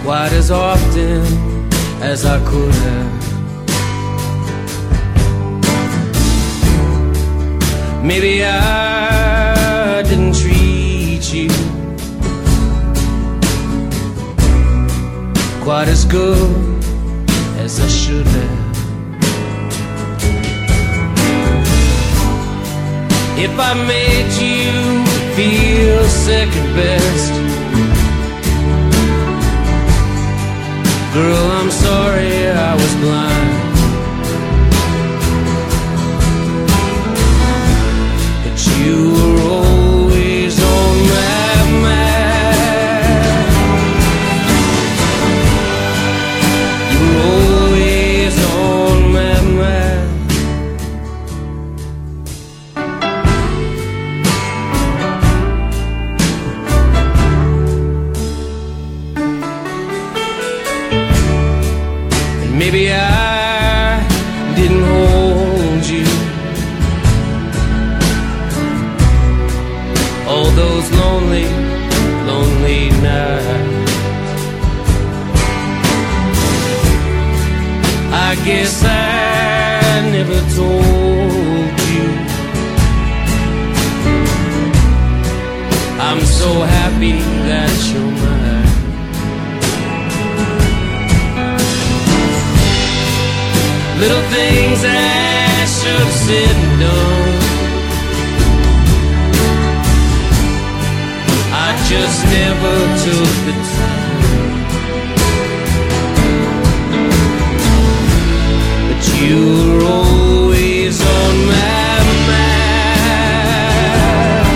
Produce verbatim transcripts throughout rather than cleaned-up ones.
quite as often as I could have. Maybe I didn't treat you quite as good as I should have. If I made you feel second best, girl, I'm sorry I was blind. But you were always on my mind. You were always on my mind. Maybe I didn't hold you all those lonely, lonely nights. I guess I never told you I'm so happy that you're mine. Little things I should have said and done, I just never took the time. But you were always on my mind.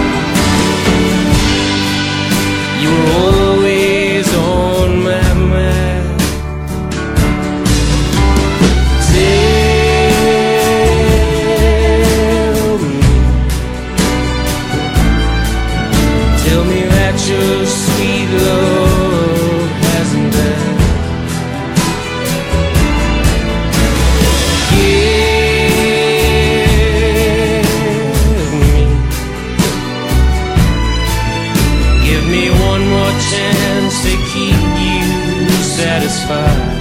You were always on my mind. Tell me that your sweet love hasn't died. Give me, give me one more chance to keep you satisfied.